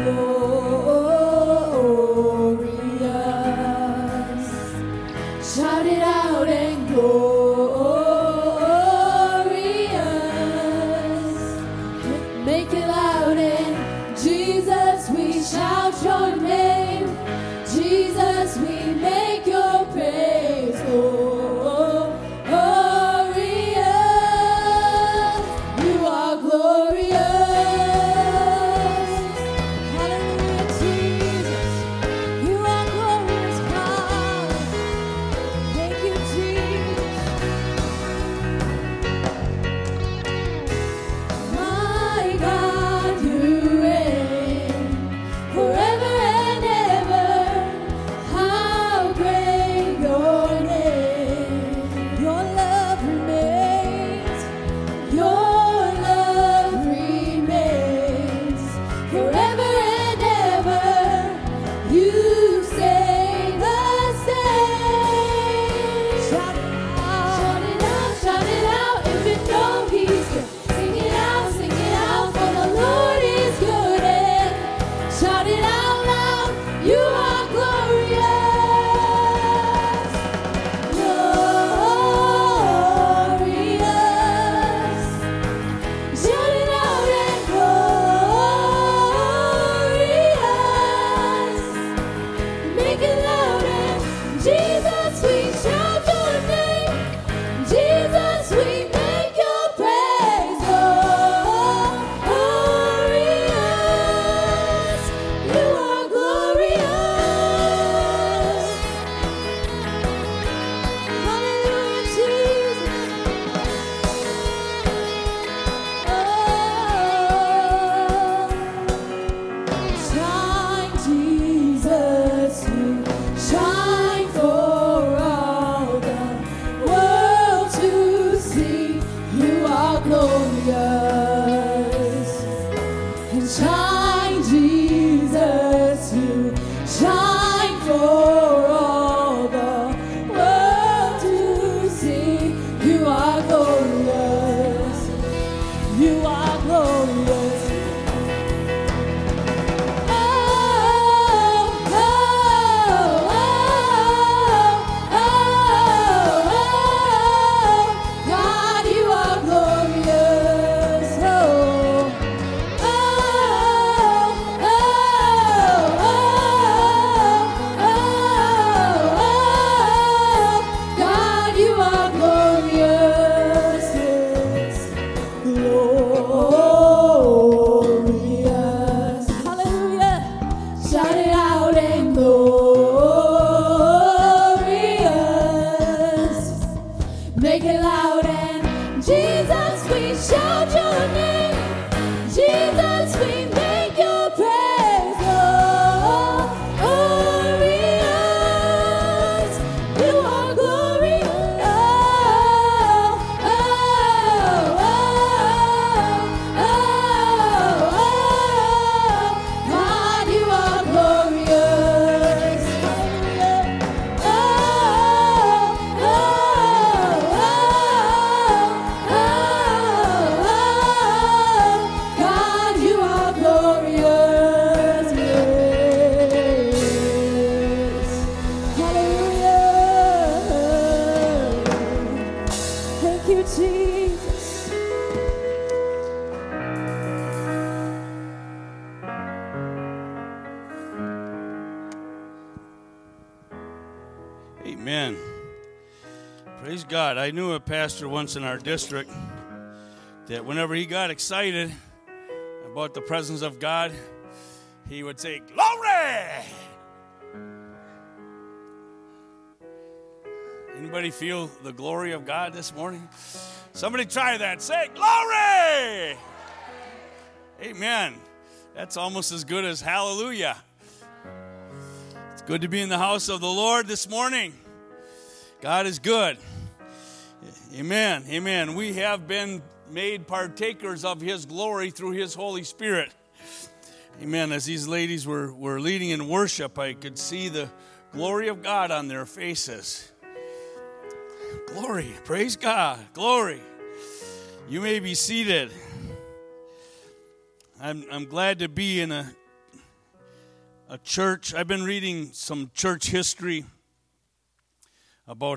Shout it out and glorious. Make it loud and Jesus, we shout your name. Jesus, we make your praise glorious. You are glorious. Hallelujah, Jesus. You are glorious, God. Thank you, Jesus. My God, you reign forever and ever. How great your name. Your love remains. Your love remains forever and ever. You stay the same. Shout it out, shout it out, shout it out. If you know He's good, sing it out, for the Lord is good. And shout it out loud, you are glorious, glorious. Shout it out and glorious. Make it loud and Jesus, we shout your name. Jesus, we make your praise glorious. You are glorious. Hallelujah, Jesus. Shine, Jesus, you shine for all the world to see. You are glorious. And shine, Jesus, you shine for all the world to see. You are glorious. You are glorious. Oh, oh, oh, oh, oh, God, you are glorious. Oh, oh, oh, oh, oh, God, you are glorious. Yes. Glorious. Hallelujah. Shout it out and glorious. Make it loud and Jesus, we shout your name. Jesus, we make your praise glorious. You are glorious. Oh, oh, oh, oh, oh. God, you are glorious. Hallelujah. Oh, oh, oh, oh, oh. God, you are glorious. Yes. Hallelujah. Thank you, Jesus. Amen. Praise God. I knew a pastor once in our district that whenever he got excited about the presence of God, he would say, "Glory!" Anybody feel the glory of God this morning? Somebody try that. Say, "Glory!" Amen. That's almost as good as hallelujah. It's good to be in the house of the Lord this morning. God is good. Amen. Amen. We have been made partakers of His glory through His Holy Spirit. Amen. As these ladies were leading in worship, I could see the glory of God on their faces. Glory. Praise God. Glory. You may be seated. I'm glad to be in a a church. I've been reading some church history about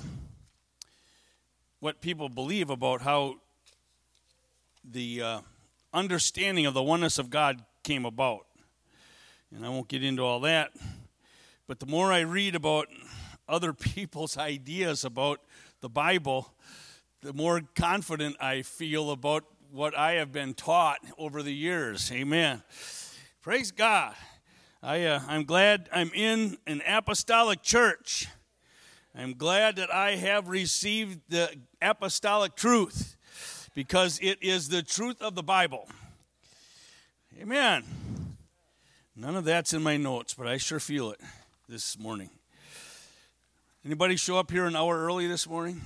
what people believe about how the understanding of the oneness of God came about. And I won't get into all that. But the more I read about other people's ideas about the Bible, the more confident I feel about what I have been taught over the years. Amen. Praise God. I'm glad I'm in an apostolic church. I'm glad that I have received the apostolic truth because it is the truth of the Bible. Amen. None of that's in my notes, but I sure feel it this morning. Anybody show up here an hour early this morning?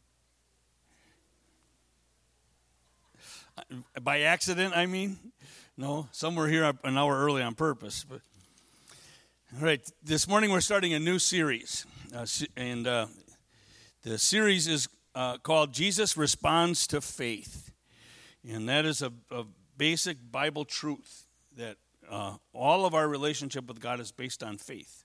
By accident, I mean? No, some were here an hour early on purpose. But all right, this morning we're starting a new series. The series is called Jesus Responds to Faith. And that is a basic Bible truth that all of our relationship with God is based on faith.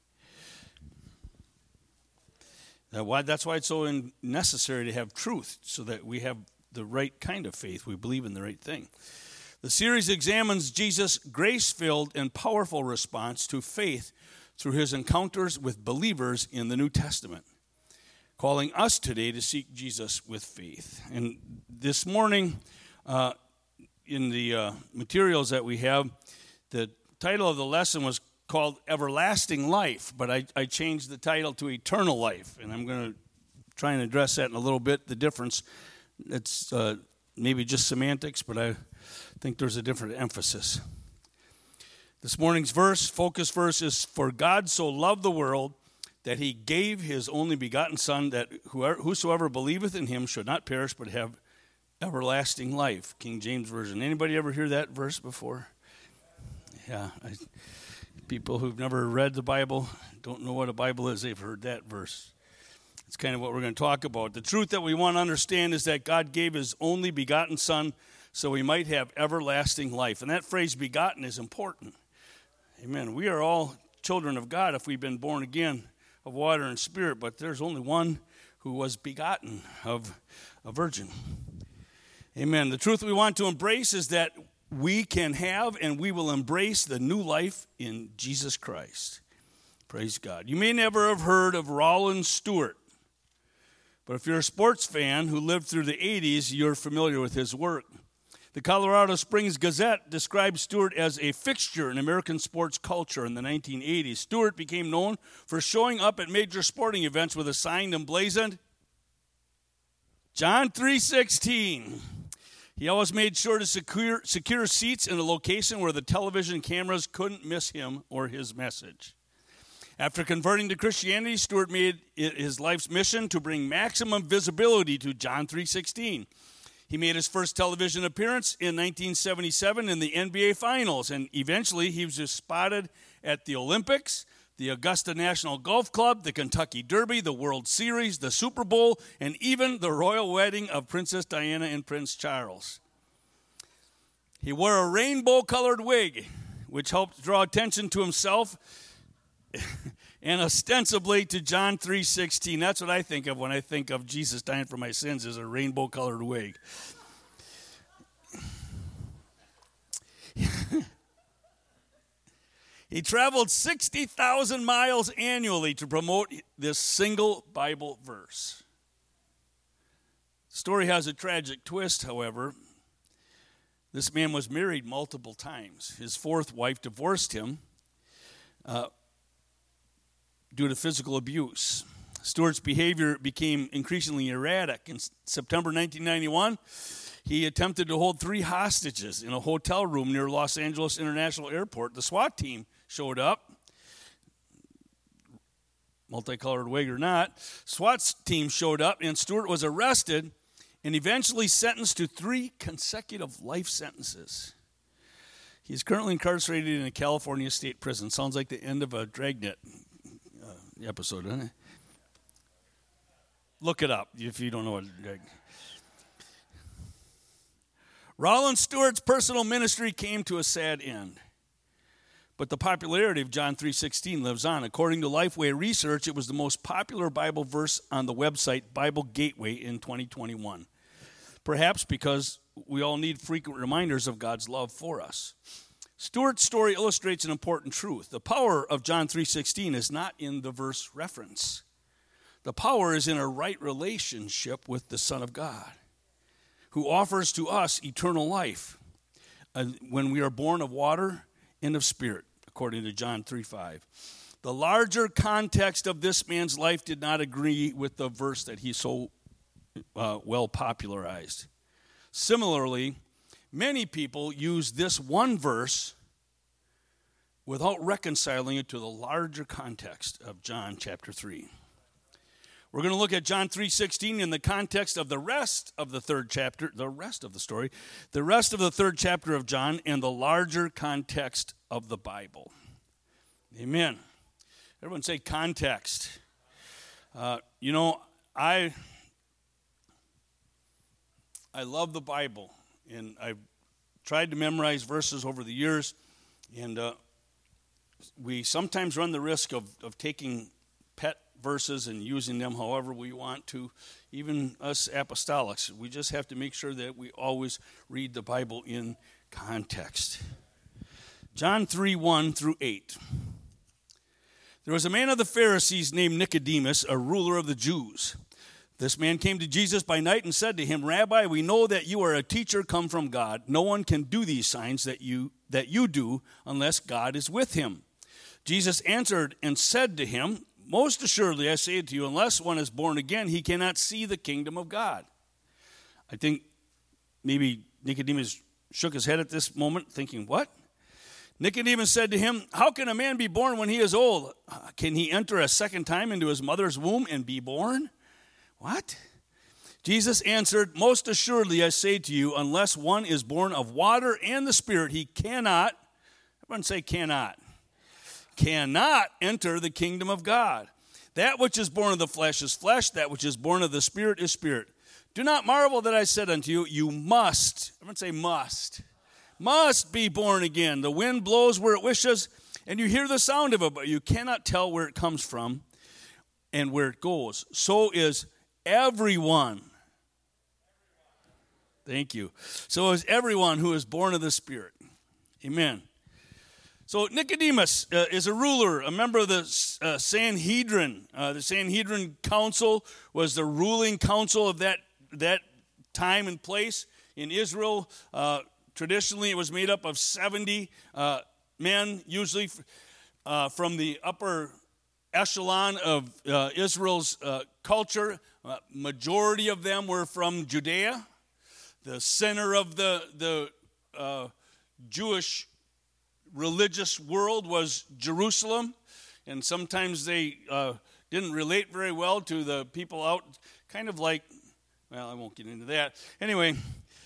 That's why it's so necessary to have truth, so that we have the right kind of faith. We believe in the right thing. The series examines Jesus' grace-filled and powerful response to faith through his encounters with believers in the New Testament, calling us today to seek Jesus with faith. And this morning, in the materials that we have, the title of the lesson was called Everlasting Life, but I changed the title to Eternal Life, and I'm going to try and address that in a little bit, the difference. It's maybe just semantics, but I think there's a different emphasis. This morning's focus verse is, "For God so loved the world that he gave his only begotten Son, that whosoever believeth in him should not perish but have everlasting life." King James Version. Anybody ever hear that verse before? Yeah, people who've never read the Bible, don't know what a Bible is, they've heard that verse. It's kind of what we're going to talk about. The truth that we want to understand is that God gave his only begotten Son so we might have everlasting life. And that phrase, begotten, is important. Amen. We are all children of God if we've been born again of water and spirit, but there's only one who was begotten of a virgin. Amen. The truth we want to embrace is that we can have and we will embrace the new life in Jesus Christ. Praise God. You may never have heard of Rollin Stewart, but if you're a sports fan who lived through the 80s, you're familiar with his work. The Colorado Springs Gazette described Stewart as a fixture in American sports culture in the 1980s. Stewart became known for showing up at major sporting events with a sign emblazoned, John 3:16. He always made sure to secure seats in a location where the television cameras couldn't miss him or his message. After converting to Christianity, Stewart made it his life's mission to bring maximum visibility to John 3:16. He made his first television appearance in 1977 in the NBA Finals, and eventually he was just spotted at the Olympics, the Augusta National Golf Club, the Kentucky Derby, the World Series, the Super Bowl, and even the royal wedding of Princess Diana and Prince Charles. He wore a rainbow-colored wig, which helped draw attention to himself and ostensibly to John 3:16. That's what I think of when I think of Jesus dying for my sins, is a rainbow-colored wig. He traveled 60,000 miles annually to promote this single Bible verse. The story has a tragic twist, however. This man was married multiple times. His fourth wife divorced him due to physical abuse. Stewart's behavior became increasingly erratic. In September 1991, he attempted to hold 3 hostages in a hotel room near Los Angeles International Airport. The SWAT team showed up, multicolored wig or not. SWAT team showed up, and Stewart was arrested and eventually sentenced to 3 consecutive life sentences. He's currently incarcerated in a California state prison. Sounds like the end of a Dragnet episode, doesn't it? Look it up if you don't know what Dragnet. Rollin Stewart's personal ministry came to a sad end. But the popularity of John 3:16 lives on. According to Lifeway Research, it was the most popular Bible verse on the website Bible Gateway in 2021. Perhaps because we all need frequent reminders of God's love for us. Stuart's story illustrates an important truth. The power of John 3:16 is not in the verse reference. The power is in a right relationship with the Son of God, who offers to us eternal life when we are born of water and of spirit, according to John 3:5. The larger context of this man's life did not agree with the verse that he so well popularized. Similarly, many people use this one verse without reconciling it to the larger context of John chapter 3. We're going to look at John 3:16 in the context of the rest of the third chapter, the rest of the story, the rest of the third chapter of John, and the larger context of the Bible. Amen. Everyone say context. I love the Bible, and I've tried to memorize verses over the years, and we sometimes run the risk of taking pet verses and using them however we want to, even us apostolics. We just have to make sure that we always read the Bible in context. John 3:1 through 8. There was a man of the Pharisees named Nicodemus, a ruler of the Jews. This man came to Jesus by night and said to him, "Rabbi, we know that you are a teacher come from God. No one can do these signs that you do unless God is with him." Jesus answered and said to him, "Most assuredly, I say to you, unless one is born again, he cannot see the kingdom of God." I think maybe Nicodemus shook his head at this moment, thinking, what? Nicodemus said to him, "How can a man be born when he is old? Can he enter a second time into his mother's womb and be born?" What? Jesus answered, "Most assuredly, I say to you, unless one is born of water and the Spirit, he cannot," everyone say cannot enter the kingdom of God. That which is born of the flesh is flesh, that which is born of the Spirit is spirit. Do not marvel that I said unto you, you must, everyone say must be born again. The wind blows where it wishes, and you hear the sound of it, but you cannot tell where it comes from and where it goes. So is everyone. Thank you. So is everyone who is born of the Spirit. Amen. So Nicodemus is a ruler, a member of the Sanhedrin. The Sanhedrin council was the ruling council of that time and place in Israel. Traditionally, it was made up of 70 men, usually from the upper echelon of Israel's culture. Majority of them were from Judea. The center of the Jewish religious world was Jerusalem, and sometimes they didn't relate very well to the people out, kind of like, well, I won't get into that. Anyway,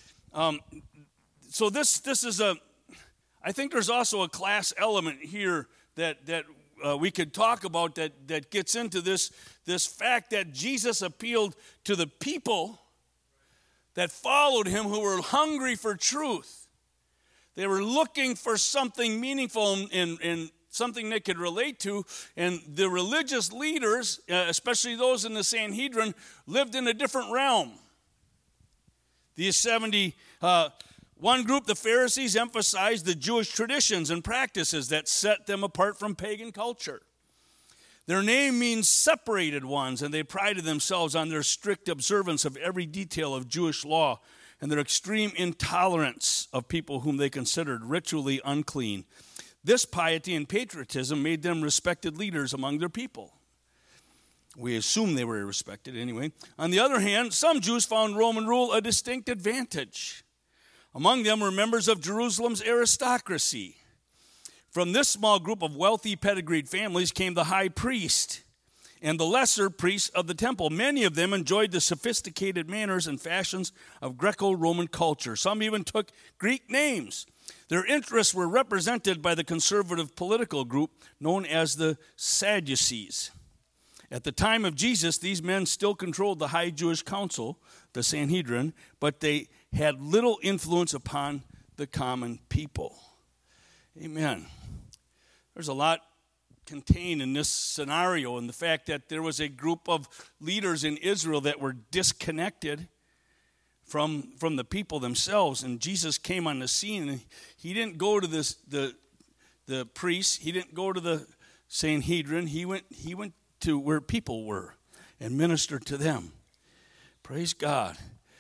so this is I think there's also a class element here that we could talk about that gets into this fact that Jesus appealed to the people that followed him who were hungry for truth. They were looking for something meaningful and something they could relate to. And the religious leaders, especially those in the Sanhedrin, lived in a different realm. These 70, one group, the Pharisees, emphasized the Jewish traditions and practices that set them apart from pagan culture. Their name means separated ones, and they prided themselves on their strict observance of every detail of Jewish law and their extreme intolerance of people whom they considered ritually unclean. This piety and patriotism made them respected leaders among their people. We assume they were respected anyway. On the other hand, some Jews found Roman rule a distinct advantage. Among them were members of Jerusalem's aristocracy. From this small group of wealthy pedigreed families came the high priest and the lesser priests of the temple. Many of them enjoyed the sophisticated manners and fashions of Greco-Roman culture. Some even took Greek names. Their interests were represented by the conservative political group known as the Sadducees. At the time of Jesus, these men still controlled the high Jewish council, the Sanhedrin, but they had little influence upon the common people. Amen. there's a lot contained in this scenario, and the fact that there was a group of leaders in Israel that were disconnected from the people themselves, and Jesus came on the scene, and he didn't go to the priests, he didn't go to the Sanhedrin, he went to where people were and ministered to them. Praise God.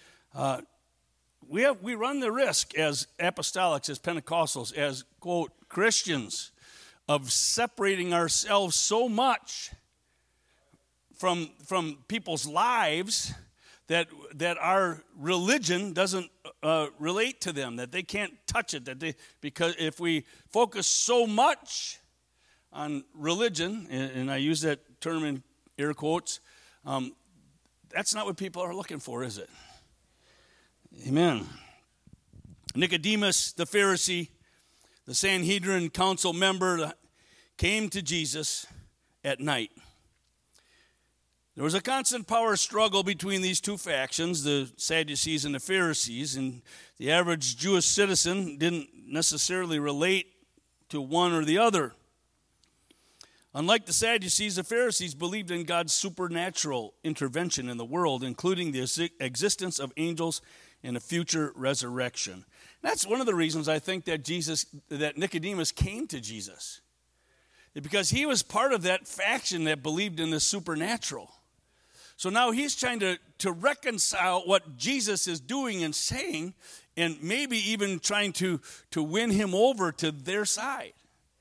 We run the risk as apostolics, as Pentecostals, as, quote, Christians, of separating ourselves so much from people's lives that our religion doesn't relate to them, that they can't touch it, because if we focus so much on religion, and I use that term in air quotes, that's not what people are looking for, is it? Amen. Nicodemus, the Pharisee, the Sanhedrin council member, came to Jesus at night. There was a constant power struggle between these two factions, the Sadducees and the Pharisees, and the average Jewish citizen didn't necessarily relate to one or the other. Unlike the Sadducees, the Pharisees believed in God's supernatural intervention in the world, including the existence of angels and a future resurrection. That's one of the reasons I think that Nicodemus came to Jesus, because he was part of that faction that believed in the supernatural. So now he's trying to reconcile what Jesus is doing and saying, and maybe even trying to win him over to their side.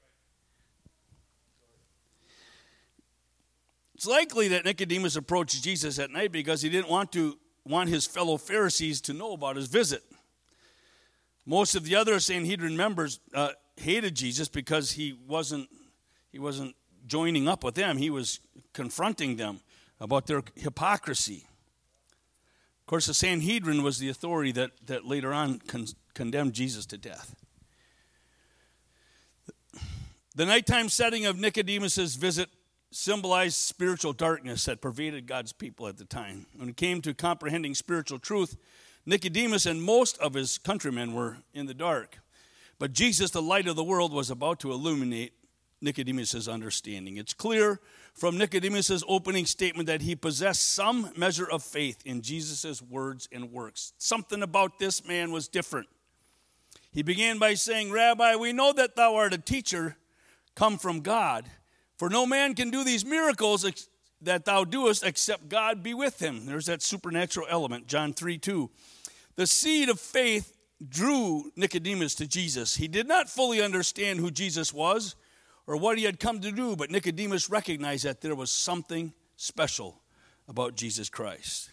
It's likely that Nicodemus approached Jesus at night because he didn't want his fellow Pharisees to know about his visit. Most of the other Sanhedrin members hated Jesus because he wasn't joining up with them. He was confronting them about their hypocrisy. Of course, the Sanhedrin was the authority that later on condemned Jesus to death. The nighttime setting of Nicodemus' visit symbolized spiritual darkness that pervaded God's people at the time. When it came to comprehending spiritual truth, Nicodemus and most of his countrymen were in the dark. But Jesus, the light of the world, was about to illuminate Nicodemus' understanding. It's clear from Nicodemus' opening statement that he possessed some measure of faith in Jesus' words and works. Something about this man was different. He began by saying, "Rabbi, we know that thou art a teacher come from God, for no man can do these miracles that thou doest except God be with him." There's that supernatural element, John 3:2. The seed of faith drew Nicodemus to Jesus. He did not fully understand who Jesus was or what he had come to do, but Nicodemus recognized that there was something special about Jesus Christ.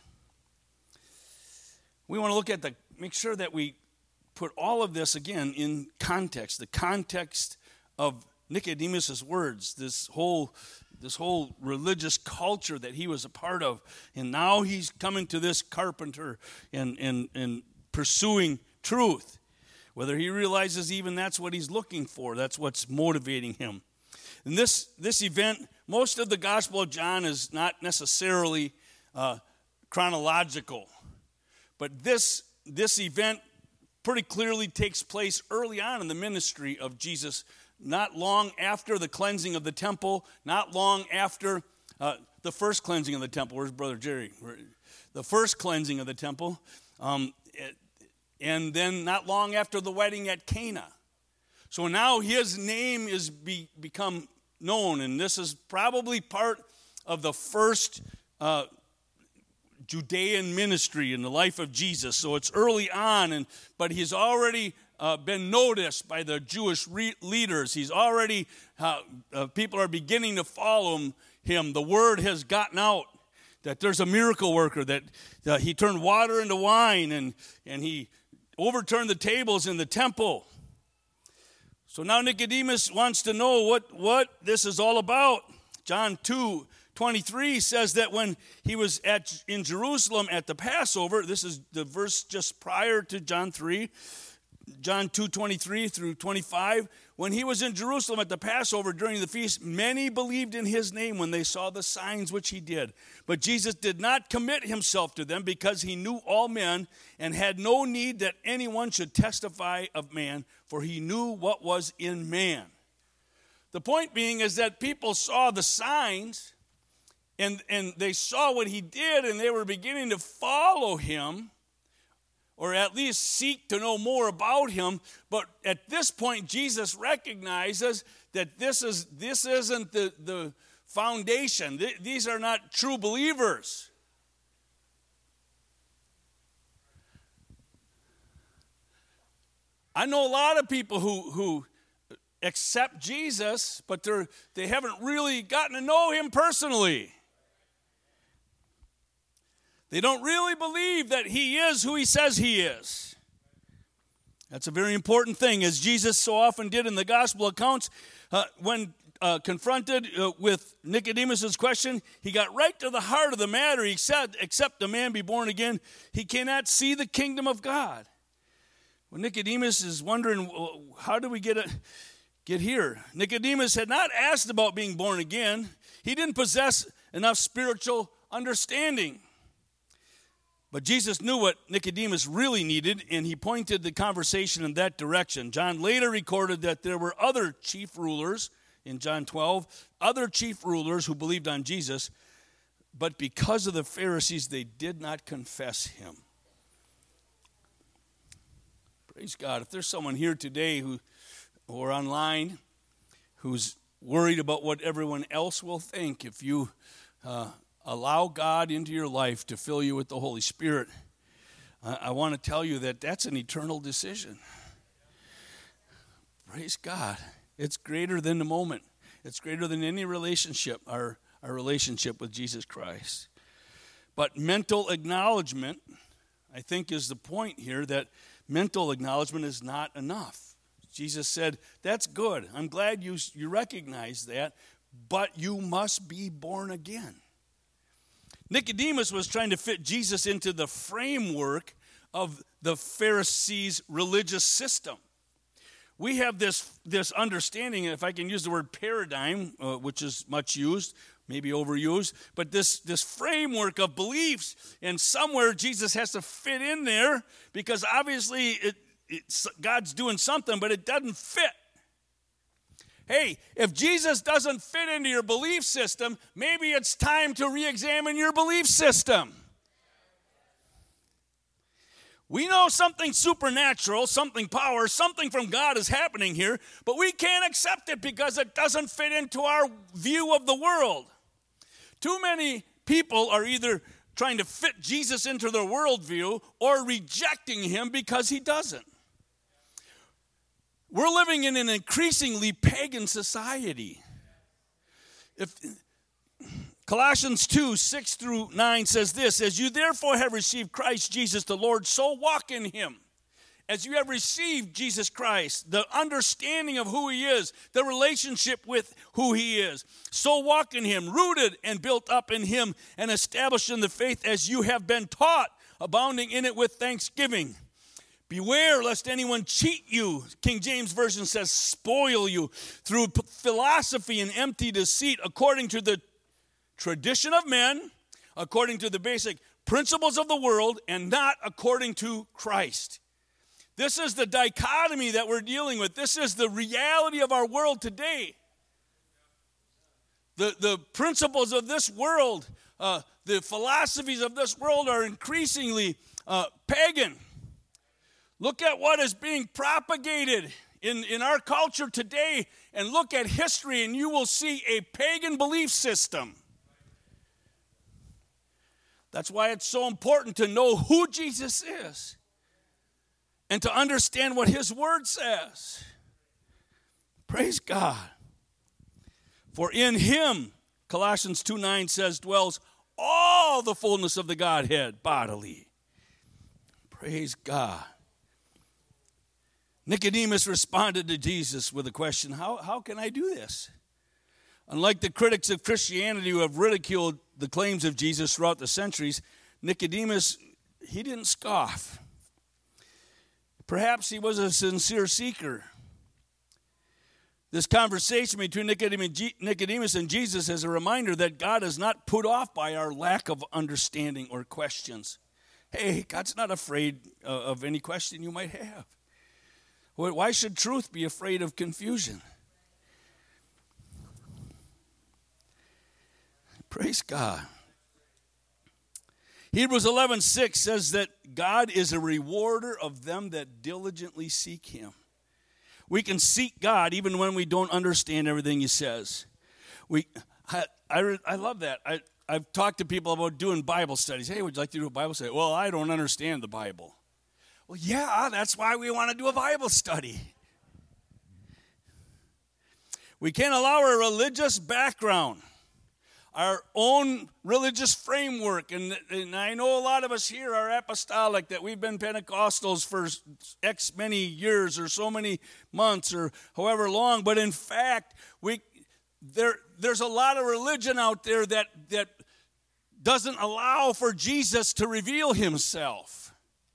We want to look at make sure that we put all of this again in context, the context of Nicodemus' words, this whole religious culture that he was a part of, and now he's coming to this carpenter and pursuing truth. Whether he realizes even that's what he's looking for, that's what's motivating him. In this event, most of the Gospel of John is not necessarily chronological, but this event pretty clearly takes place early on in the ministry of Jesus, not long after the cleansing of the temple, not long after the first cleansing of the temple. Where's Brother Jerry? The first cleansing of the temple, and then not long after the wedding at Cana. So now his name is become known, and this is probably part of the first Judean ministry in the life of Jesus. So it's early on, but he's already been noticed by the Jewish leaders. He's already, people are beginning to follow him. The word has gotten out that there's a miracle worker, that he turned water into wine, and he overturned the tables in the temple. So now Nicodemus wants to know what this is all about. John 2:23 says that when he was in Jerusalem at the Passover, this is the verse just prior to John 3, John 2:23 through 25, when he was in Jerusalem at the Passover during the feast, many believed in his name when they saw the signs which he did. But Jesus did not commit himself to them because he knew all men and had no need that anyone should testify of man, for he knew what was in man. The point being is that people saw the signs and they saw what he did, and they were beginning to follow him, or at least seek to know more about him. But at this point, Jesus recognizes that this isn't the foundation. These are not true believers. I know a lot of people who accept Jesus, but they haven't really gotten to know him personally. They don't really believe that he is who he says he is. That's a very important thing, as Jesus so often did in the gospel accounts. When confronted with Nicodemus' question, he got right to the heart of the matter. He said, except a man be born again, he cannot see the kingdom of God. Well, Nicodemus is wondering, how do we get here? Nicodemus had not asked about being born again. He didn't possess enough spiritual understanding. But Jesus knew what Nicodemus really needed, and he pointed the conversation in that direction. John later recorded that there were other chief rulers, in John 12, other chief rulers who believed on Jesus, but because of the Pharisees, they did not confess him. Praise God. If there's someone here today or online who's worried about what everyone else will think, if you allow God into your life to fill you with the Holy Spirit, I want to tell you that that's an eternal decision. Praise God. It's greater than the moment. It's greater than any relationship, our relationship with Jesus Christ. But mental acknowledgement, I think, is the point here, that mental acknowledgement is not enough. Jesus said, that's good. I'm glad you recognize that, but you must be born again. Nicodemus was trying to fit Jesus into the framework of the Pharisees' religious system. We have this understanding, if I can use the word paradigm, which is much used, maybe overused, but this framework of beliefs, and somewhere Jesus has to fit in there, because obviously God's doing something, but it doesn't fit. Hey, if Jesus doesn't fit into your belief system, maybe it's time to re-examine your belief system. We know something supernatural, something power, something from God is happening here, but we can't accept it because it doesn't fit into our view of the world. Too many people are either trying to fit Jesus into their worldview or rejecting him because he doesn't. We're living in an increasingly pagan society. If Colossians 2, 6 through 9 says this, as you therefore have received Christ Jesus the Lord, so walk in him. As you have received Jesus Christ, the understanding of who he is, the relationship with who he is, so walk in him, rooted and built up in him, and established in the faith as you have been taught, abounding in it with thanksgiving. Beware lest anyone cheat you, King James Version says, spoil you, through philosophy and empty deceit, according to the tradition of men, according to the basic principles of the world, and not according to Christ. This is the dichotomy that we're dealing with. This is the reality of our world today. The principles of this world, the philosophies of this world are increasingly pagan. Look at what is being propagated in our culture today, and look at history, and you will see a pagan belief system. That's why it's so important to know who Jesus is and to understand what his word says. Praise God. For in him, Colossians 2:9 says, dwells all the fullness of the Godhead bodily. Praise God. Nicodemus responded to Jesus with a question, how can I do this? Unlike the critics of Christianity who have ridiculed the claims of Jesus throughout the centuries, Nicodemus, he didn't scoff. Perhaps he was a sincere seeker. This conversation between Nicodemus and Jesus is a reminder that God is not put off by our lack of understanding or questions. Hey, God's not afraid of any question you might have. Why should truth be afraid of confusion? Praise God. Hebrews 11:6 says that God is a rewarder of them that diligently seek him. We can seek God even when we don't understand everything he says. I love that. I've talked to people about doing Bible studies. Hey, would you like to do a Bible study? Well, I don't understand the Bible. Well, yeah, that's why we want to do a Bible study. We can't allow our religious background, our own religious framework, and I know a lot of us here are apostolic, that we've been Pentecostals for X many years or so many months or however long, but in fact, there's a lot of religion out there that doesn't allow for Jesus to reveal himself.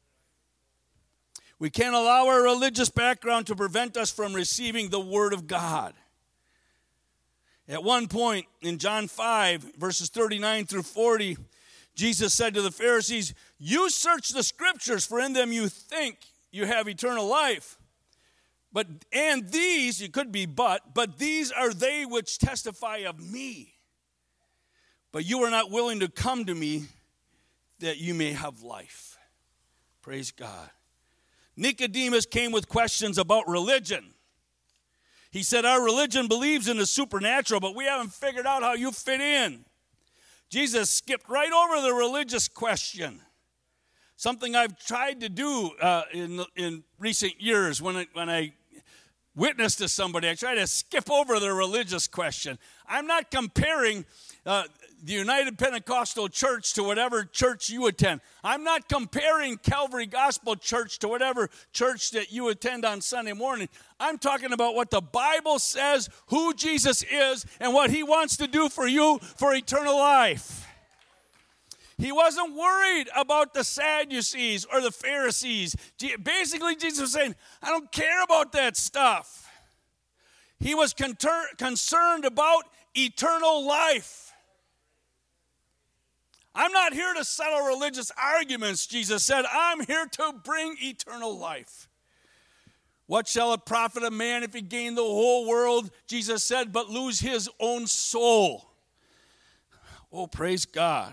We can't allow our religious background to prevent us from receiving the Word of God. At one point in John 5, verses 39 through 40, Jesus said to the Pharisees, "You search the Scriptures, for in them you think you have eternal life. But these are they which testify of me. But you are not willing to come to me that you may have life." Praise God. Nicodemus came with questions about religion. He said, "Our religion believes in the supernatural, but we haven't figured out how you fit in." Jesus skipped right over the religious question. Something I've tried to do in recent years when I witness to somebody, I try to skip over the religious question. I'm not comparing the United Pentecostal Church to whatever church you attend. I'm not comparing Calvary Gospel Church to whatever church that you attend on Sunday morning. I'm talking about what the Bible says, who Jesus is, and what he wants to do for you for eternal life. He wasn't worried about the Sadducees or the Pharisees. Basically, Jesus was saying, I don't care about that stuff. He was concerned about eternal life. I'm not here to settle religious arguments, Jesus said. I'm here to bring eternal life. What shall it profit a man if he gain the whole world, Jesus said, but lose his own soul? Oh, praise God.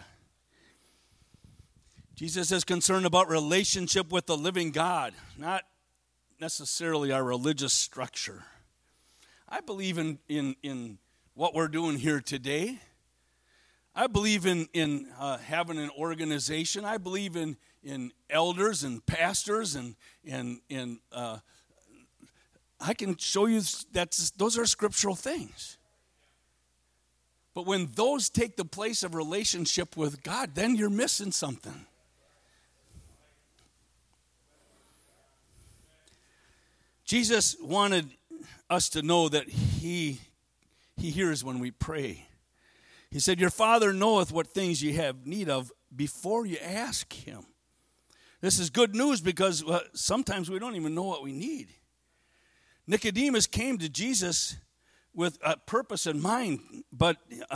Jesus is concerned about relationship with the living God, not necessarily our religious structure. I believe in what we're doing here today. I believe in having an organization. I believe in elders and pastors, and I can show you that those are scriptural things. But when those take the place of relationship with God, then you're missing something. Jesus wanted us to know that he hears when we pray. He said, "Your Father knoweth what things ye have need of before you ask him." This is good news because sometimes we don't even know what we need. Nicodemus came to Jesus with a purpose in mind, but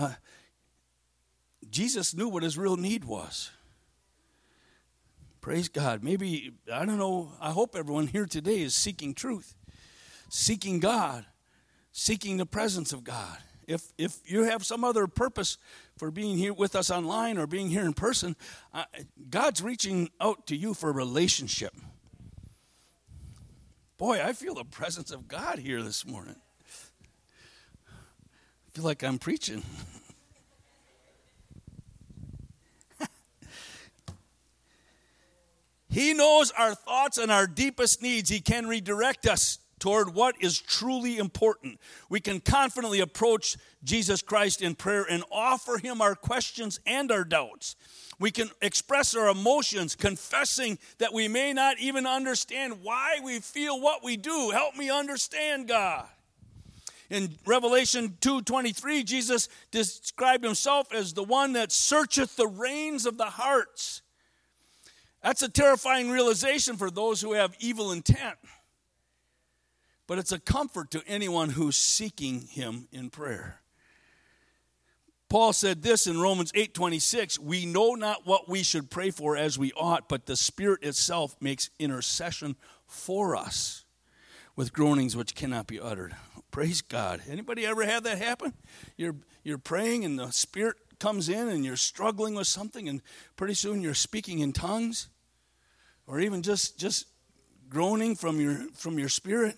Jesus knew what his real need was. Praise God. Maybe, I don't know, I hope everyone here today is seeking truth, seeking God, seeking the presence of God. If you have some other purpose for being here with us online or being here in person, God's reaching out to you for a relationship. Boy, I feel the presence of God here this morning. I feel like I'm preaching. He knows our thoughts and our deepest needs. He can redirect us toward what is truly important. We can confidently approach Jesus Christ in prayer and offer him our questions and our doubts. We can express our emotions, confessing that we may not even understand why we feel what we do. Help me understand, God. In Revelation 2:23, Jesus described himself as the one that searcheth the reins of the hearts. That's a terrifying realization for those who have evil intent. But it's a comfort to anyone who's seeking him in prayer. Paul said this in Romans 8:26, "We know not what we should pray for as we ought, but the Spirit itself makes intercession for us with groanings which cannot be uttered." Praise God. Anybody ever had that happen? You're praying and the Spirit comes in and you're struggling with something and pretty soon you're speaking in tongues or even just groaning from your spirit.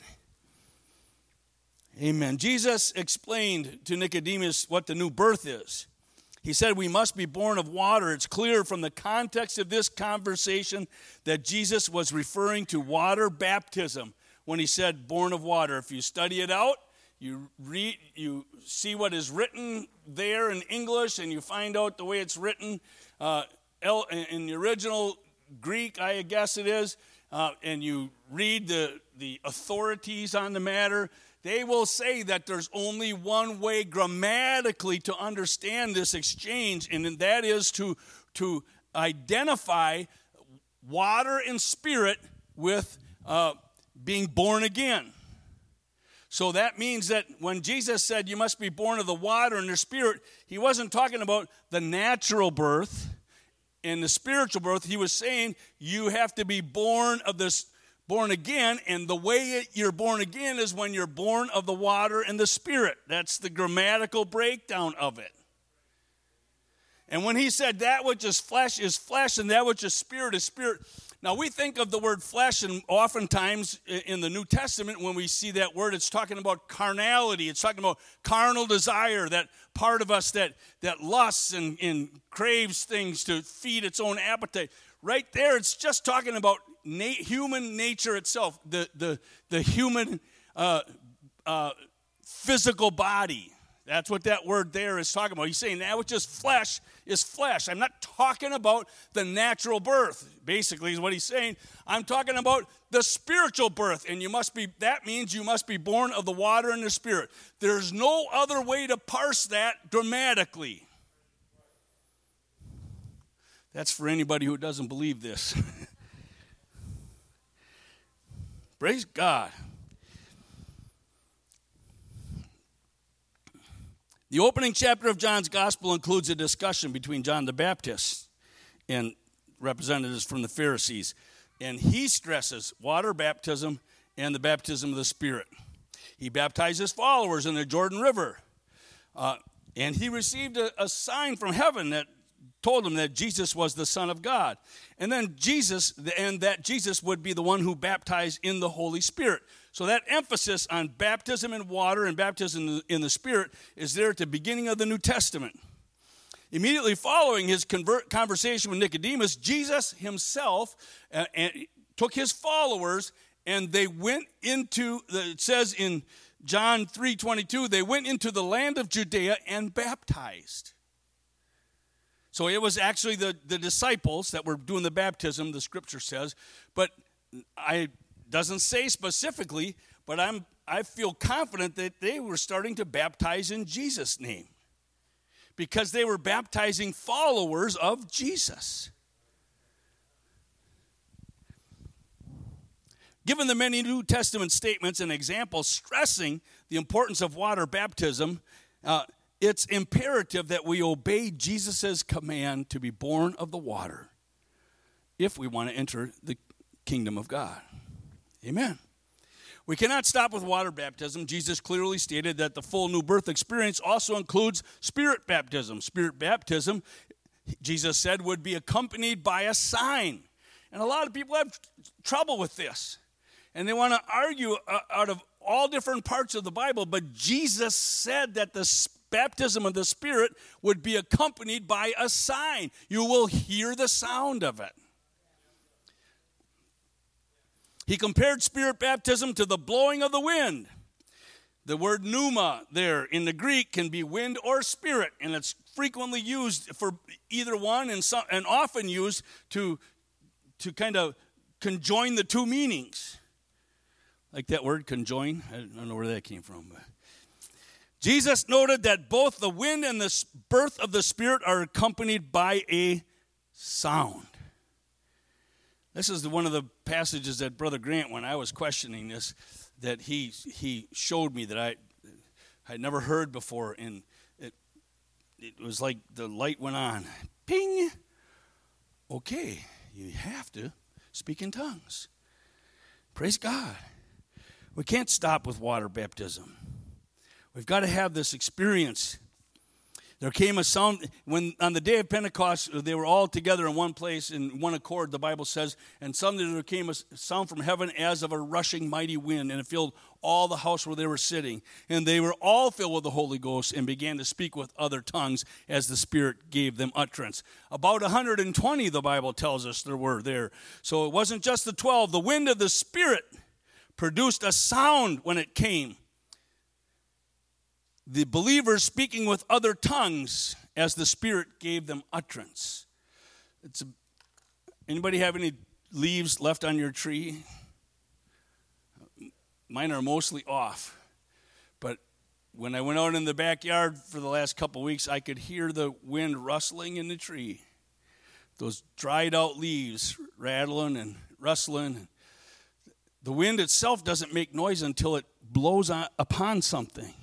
Amen. Jesus explained to Nicodemus what the new birth is. He said we must be born of water. It's clear from the context of this conversation that Jesus was referring to water baptism when he said born of water. If you study it out, you read, you see what is written there in English, and you find out the way it's written in the original Greek, I guess it is, and you read the authorities on the matter. They will say that there's only one way grammatically to understand this exchange, and that is to identify water and spirit with being born again. So that means that when Jesus said you must be born of the water and the spirit, he wasn't talking about the natural birth and the spiritual birth. He was saying you have to be born again, and the way you're born again is when you're born of the water and the spirit. That's the grammatical breakdown of it. And when he said that which is flesh, and that which is spirit is spirit. Now, we think of the word flesh, and oftentimes in the New Testament, when we see that word, it's talking about carnality. It's talking about carnal desire, that part of us that lusts and craves things to feed its own appetite. Right there, it's just talking about human nature itself, the human physical body. That's what that word there is talking about. He's saying that which is flesh is flesh. I'm not talking about the natural birth, basically, is what he's saying. I'm talking about the spiritual birth, and that means you must be born of the water and the spirit. There's no other way to parse that dramatically. That's for anybody who doesn't believe this. Praise God. The opening chapter of John's Gospel includes a discussion between John the Baptist and representatives from the Pharisees. And he stresses water baptism and the baptism of the Spirit. He baptized his followers in the Jordan River. And he received a sign from heaven that told him that Jesus was the Son of God. And that Jesus would be the one who baptized in the Holy Spirit. So that emphasis on baptism in water and baptism in the Spirit is there at the beginning of the New Testament. Immediately following his conversation with Nicodemus, Jesus himself took his followers and they went into, it says in John 3:22, they went into the land of Judea and baptized. So it was actually the disciples that were doing the baptism, the scripture says, but it doesn't say specifically, but I feel confident that they were starting to baptize in Jesus' name because they were baptizing followers of Jesus. Given the many New Testament statements and examples stressing the importance of water baptism, it's imperative that we obey Jesus' command to be born of the water if we want to enter the kingdom of God. Amen. We cannot stop with water baptism. Jesus clearly stated that the full new birth experience also includes spirit baptism. Spirit baptism, Jesus said, would be accompanied by a sign. And a lot of people have trouble with this. And they want to argue out of all different parts of the Bible, but Jesus said that the baptism of the Spirit would be accompanied by a sign. You will hear the sound of it. He compared spirit baptism to the blowing of the wind. The word pneuma there in the Greek can be wind or spirit, and it's frequently used for either one and often used to kind of conjoin the two meanings. Like that word conjoin. I don't know where that came from. But Jesus noted that both the wind and the birth of the Spirit are accompanied by a sound. This is one of the passages that Brother Grant, when I was questioning this, that he showed me that I had never heard before, and it was like the light went on. Ping! Okay, you have to speak in tongues. Praise God. We can't stop with water baptism. We've got to have this experience. There came a sound, when on the day of Pentecost, they were all together in one place, in one accord, the Bible says, and suddenly there came a sound from heaven as of a rushing mighty wind, and it filled all the house where they were sitting. And they were all filled with the Holy Ghost and began to speak with other tongues as the Spirit gave them utterance. About 120, the Bible tells us there were there. So it wasn't just the 12. The wind of the Spirit produced a sound when it came. The believers speaking with other tongues as the Spirit gave them utterance. Anybody have any leaves left on your tree? Mine are mostly off. But when I went out in the backyard for the last couple of weeks, I could hear the wind rustling in the tree. Those dried out leaves rattling and rustling. The wind itself doesn't make noise until it blows upon something.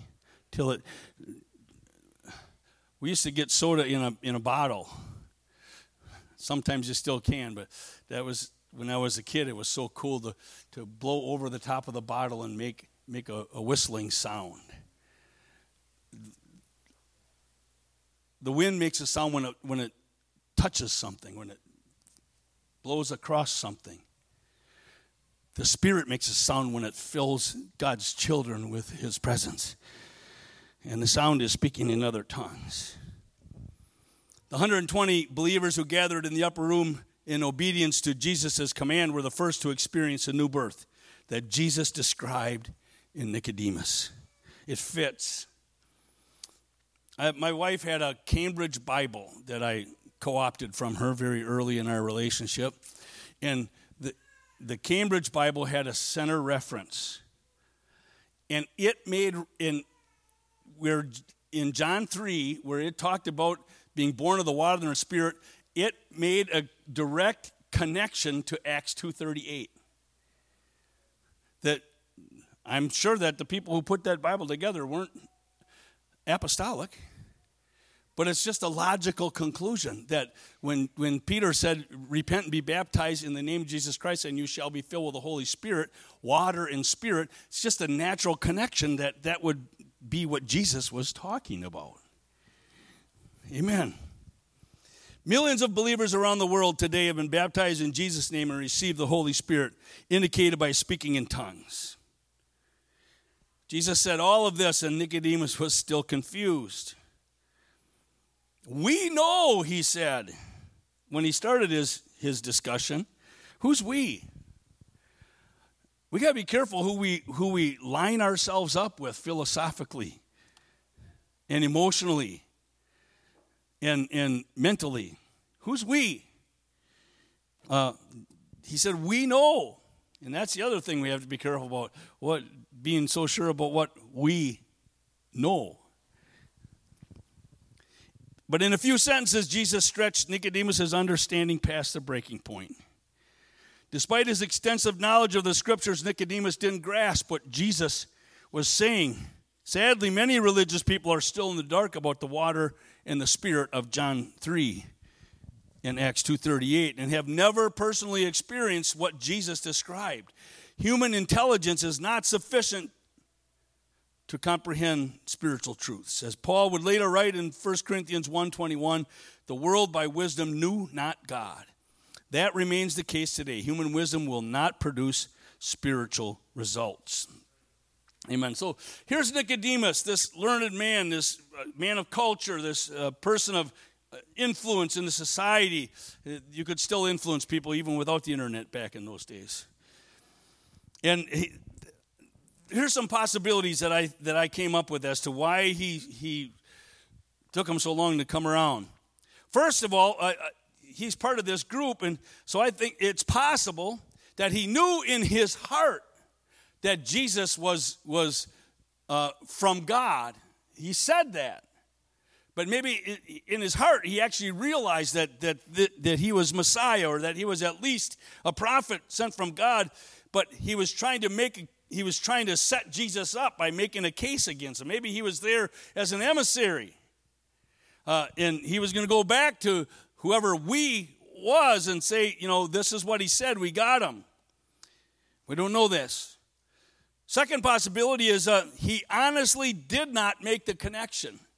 We used to get soda in a bottle. Sometimes you still can, but that was when I was a kid. It was so cool to blow over the top of the bottle and make a whistling sound. The wind makes a sound when it touches something, when it blows across something. The Spirit makes a sound when it fills God's children with His presence. And the sound is speaking in other tongues. The 120 believers who gathered in the upper room in obedience to Jesus' command were the first to experience a new birth that Jesus described in Nicodemus. It fits. My wife had a Cambridge Bible that I co-opted from her very early in our relationship. And the Cambridge Bible had a center reference. And it made... Where in John 3, where it talked about being born of the water and the Spirit, it made a direct connection to Acts 2:38. That I'm sure that the people who put that Bible together weren't apostolic, but it's just a logical conclusion that when Peter said, repent and be baptized in the name of Jesus Christ and you shall be filled with the Holy Spirit, water and Spirit, it's just a natural connection that would be what Jesus was talking about. Amen. Millions of believers around the world today have been baptized in Jesus' name and received the Holy Spirit, indicated by speaking in tongues. Jesus said all of this, and Nicodemus was still confused. We know, he said, when he started his discussion. Who's we? We got to be careful who we line ourselves up with philosophically and emotionally and mentally. Who's we? He said, we know. And that's the other thing we have to be careful about, being so sure about what we know. But in a few sentences, Jesus stretched Nicodemus' understanding past the breaking point. Despite his extensive knowledge of the Scriptures, Nicodemus didn't grasp what Jesus was saying. Sadly, many religious people are still in the dark about the water and the Spirit of John 3 and Acts 2:38 and have never personally experienced what Jesus described. Human intelligence is not sufficient to comprehend spiritual truths. As Paul would later write in 1 Corinthians 1:21, the world by wisdom knew not God. That remains the case today. Human wisdom will not produce spiritual results. Amen. So here's Nicodemus, this learned man, this man of culture, this person of influence in the society. You could still influence people even without the internet back in those days. And here's some possibilities that I came up with as to why he took him so long to come around. First of all, he's part of this group, and so I think it's possible that he knew in his heart that Jesus was from God. He said that. But maybe in his heart, he actually realized that he was Messiah, or that he was at least a prophet sent from God. But he was trying to set Jesus up by making a case against him. Maybe he was there as an emissary. And he was going to go back to whoever we was and say, this is what he said. We got him. We don't know this. Second possibility is he honestly did not make the connection.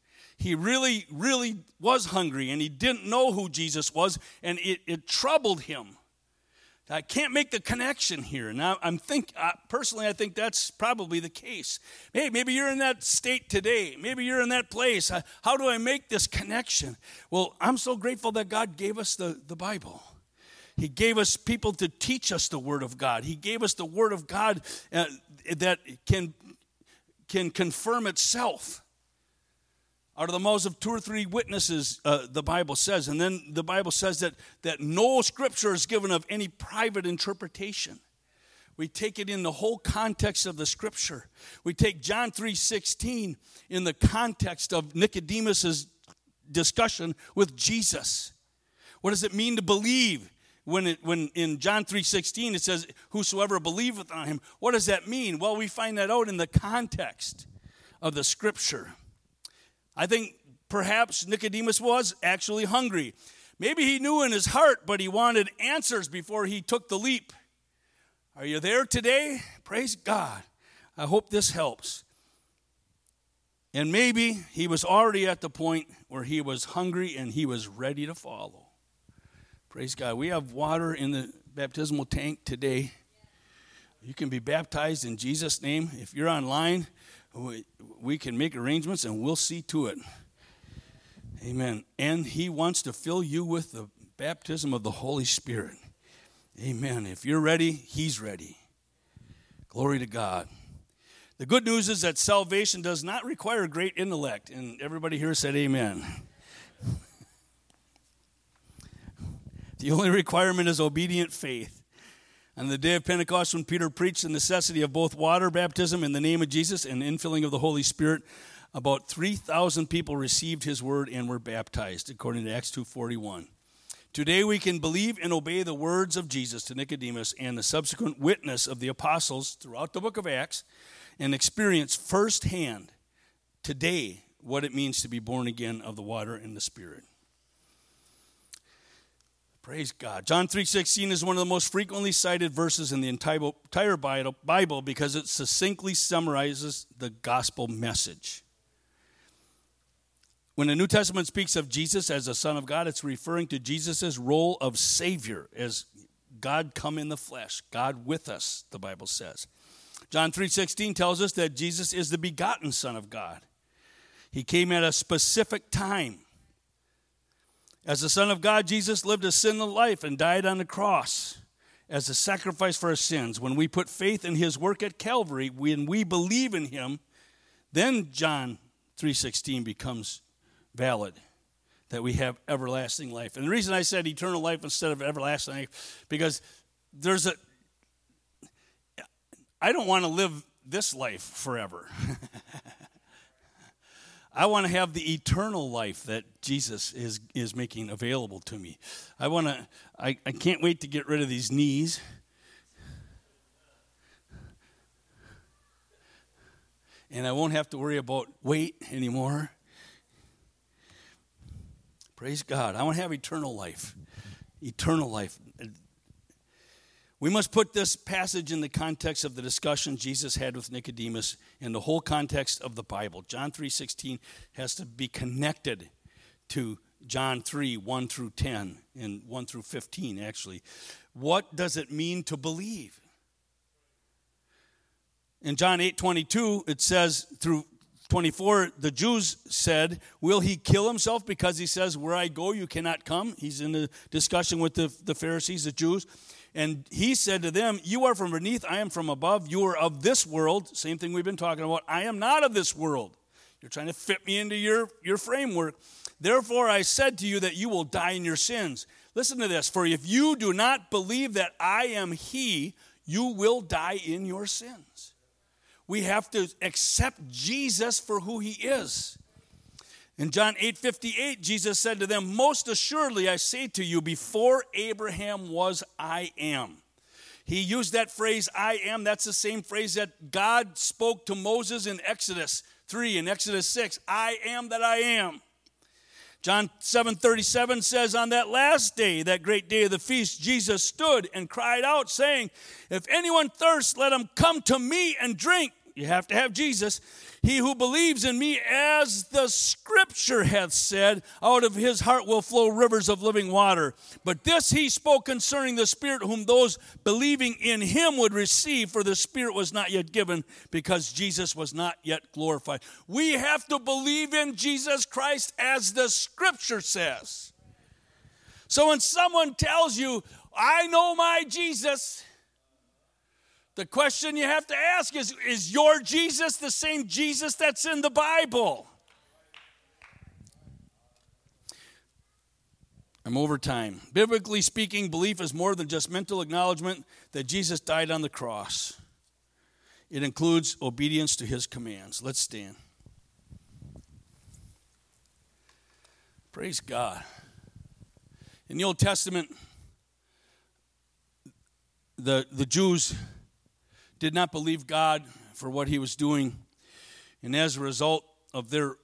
he really, really was hungry, and he didn't know who Jesus was, and it troubled him. I can't make the connection here. Now, personally, I think that's probably the case. Hey, maybe you're in that state today. Maybe you're in that place. How do I make this connection? Well, I'm so grateful that God gave us the Bible. He gave us people to teach us the Word of God. He gave us the Word of God that can confirm itself. Out of the mouths of 2 or 3 witnesses, the Bible says. And then the Bible says that no scripture is given of any private interpretation. We take it in the whole context of the scripture. We take John 3:16 in the context of Nicodemus' discussion with Jesus. What does it mean to believe? When in John 3:16 it says, whosoever believeth on him. What does that mean? Well, we find that out in the context of the scripture. I think perhaps Nicodemus was actually hungry. Maybe he knew in his heart, but he wanted answers before he took the leap. Are you there today? Praise God. I hope this helps. And maybe he was already at the point where he was hungry and he was ready to follow. Praise God. We have water in the baptismal tank today. You can be baptized in Jesus' name. If you're online, we can make arrangements and we'll see to it. Amen. And he wants to fill you with the baptism of the Holy Spirit. Amen. If you're ready, he's ready. Glory to God. The good news is that salvation does not require great intellect. And everybody here said amen. The only requirement is obedient faith. On the day of Pentecost, when Peter preached the necessity of both water baptism in the name of Jesus and infilling of the Holy Spirit, about 3,000 people received his word and were baptized, according to Acts 2:41. Today we can believe and obey the words of Jesus to Nicodemus and the subsequent witness of the apostles throughout the book of Acts and experience firsthand today what it means to be born again of the water and the Spirit. Praise God. John 3:16 is one of the most frequently cited verses in the entire Bible because it succinctly summarizes the gospel message. When the New Testament speaks of Jesus as the Son of God, it's referring to Jesus' role of Savior as God come in the flesh, God with us, the Bible says. John 3:16 tells us that Jesus is the begotten Son of God. He came at a specific time. As the Son of God, Jesus lived a sinless life and died on the cross as a sacrifice for our sins. When we put faith in his work at Calvary, when we believe in him, then John 3:16 becomes valid, that we have everlasting life. And the reason I said eternal life instead of everlasting life, because I don't want to live this life forever. I want to have the eternal life that Jesus is making available to me. I can't wait to get rid of these knees. And I won't have to worry about weight anymore. Praise God. I want to have eternal life. Eternal life. We must put this passage in the context of the discussion Jesus had with Nicodemus and the whole context of the Bible. John 3:16 has to be connected to John 3:1 through 10 and 1 through 15, actually. What does it mean to believe? In John 8:22, it says through 24, the Jews said, will he kill himself because he says, where I go, you cannot come? He's in a discussion with the Pharisees, the Jews. And he said to them, you are from beneath, I am from above. You are of this world. Same thing we've been talking about. I am not of this world. You're trying to fit me into your framework. Therefore, I said to you that you will die in your sins. Listen to this. For if you do not believe that I am he, you will die in your sins. We have to accept Jesus for who he is. In John 8:58, Jesus said to them, most assuredly I say to you, before Abraham was, I am. He used that phrase, I am. That's the same phrase that God spoke to Moses in Exodus 3 and Exodus 6. I am that I am. John 7:37 says, on that last day, that great day of the feast, Jesus stood and cried out, saying, if anyone thirsts, let him come to me and drink. You have to have Jesus. He who believes in me, as the scripture hath said, out of his heart will flow rivers of living water. But this he spoke concerning the Spirit, whom those believing in him would receive, for the Spirit was not yet given, because Jesus was not yet glorified. We have to believe in Jesus Christ as the scripture says. So when someone tells you, I know my Jesus, the question you have to ask is your Jesus the same Jesus that's in the Bible? I'm over time. Biblically speaking, belief is more than just mental acknowledgement that Jesus died on the cross. It includes obedience to his commands. Let's stand. Praise God. In the Old Testament, the Jews did not believe God for what he was doing. And as a result of their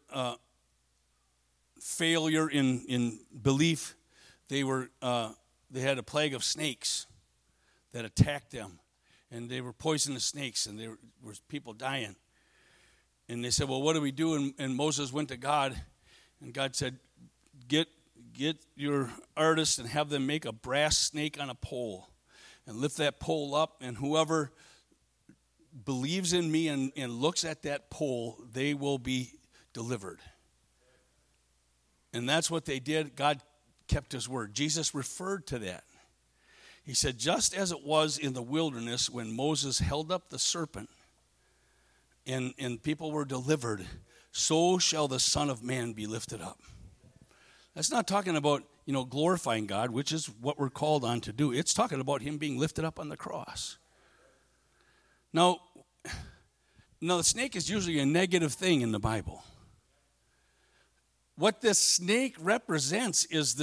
failure in belief, they had a plague of snakes that attacked them. And they were poisonous snakes, and there were people dying. And they said, well, what do we do? And Moses went to God, and God said, get your artists and have them make a brass snake on a pole and lift that pole up, and whoever believes in me and looks at that pole, they will be delivered. And that's what they did. God kept his word. Jesus referred to that. He said, just as it was in the wilderness when Moses held up the serpent and people were delivered, so shall the Son of Man be lifted up. That's not talking about, glorifying God, which is what we're called on to do. It's talking about him being lifted up on the cross. Now, the snake is usually a negative thing in the Bible. What this snake represents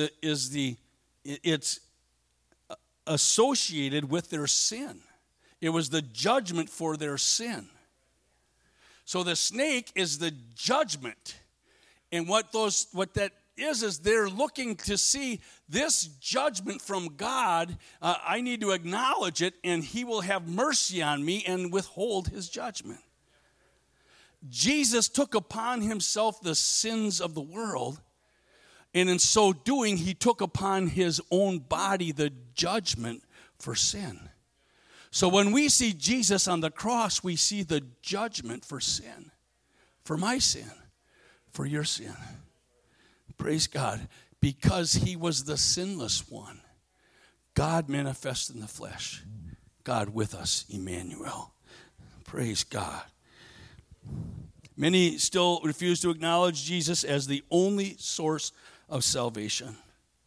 it's associated with their sin. It was the judgment for their sin. So the snake is the judgment. And what that is they're looking to see this judgment from God. I need to acknowledge it, and he will have mercy on me and withhold his judgment. Jesus took upon himself the sins of the world, and in so doing, he took upon his own body the judgment for sin. So when we see Jesus on the cross, we see the judgment for sin, for my sin, for your sin. Praise God. Because he was the sinless one. God manifest in the flesh. God with us, Emmanuel. Praise God. Many still refuse to acknowledge Jesus as the only source of salvation.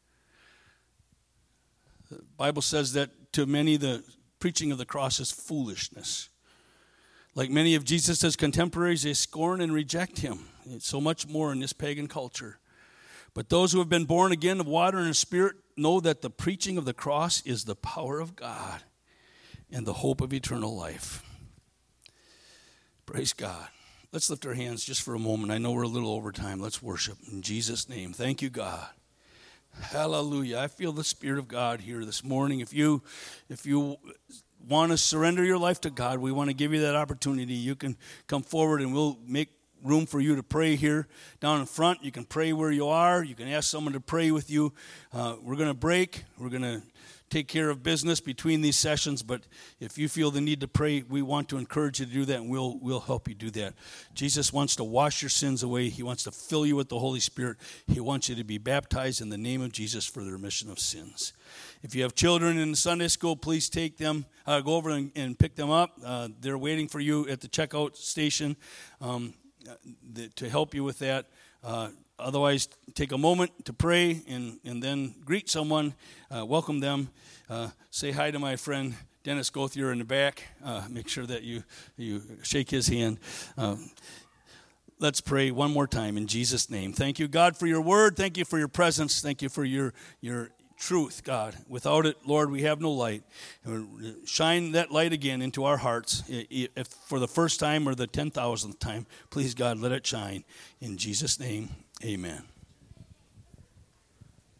The Bible says that to many the preaching of the cross is foolishness. Like many of Jesus' contemporaries, they scorn and reject him. It's so much more in this pagan culture. But those who have been born again of water and spirit know that the preaching of the cross is the power of God and the hope of eternal life. Praise God. Let's lift our hands just for a moment. I know we're a little over time. Let's worship in Jesus' name. Thank you, God. Hallelujah. I feel the Spirit of God here this morning. If you want to surrender your life to God, we want to give you that opportunity. You can come forward and we'll make room for you to pray here down in front. You can pray where you are. You can ask someone to pray with you. We're going to break. We're going to take care of business between these sessions, but if you feel the need to pray, we want to encourage you to do that, and we'll help you do that. Jesus wants to wash your sins away. He wants to fill you with the Holy Spirit. He wants you to be baptized in the name of Jesus for the remission of sins. If you have children in Sunday school, please take them, go over and pick them up. They're waiting for you at the checkout station to help you with that. Otherwise, take a moment to pray and then greet someone, welcome them. Say hi to my friend Dennis Gothier in the back. Make sure that you shake his hand. Let's pray one more time in Jesus' name. Thank you, God, for your word. Thank you for your presence. Thank you for your truth, God. Without it, Lord, we have no light. Shine that light again into our hearts. If for the first time or the 10,000th time, please, God, let it shine. In Jesus' name, amen.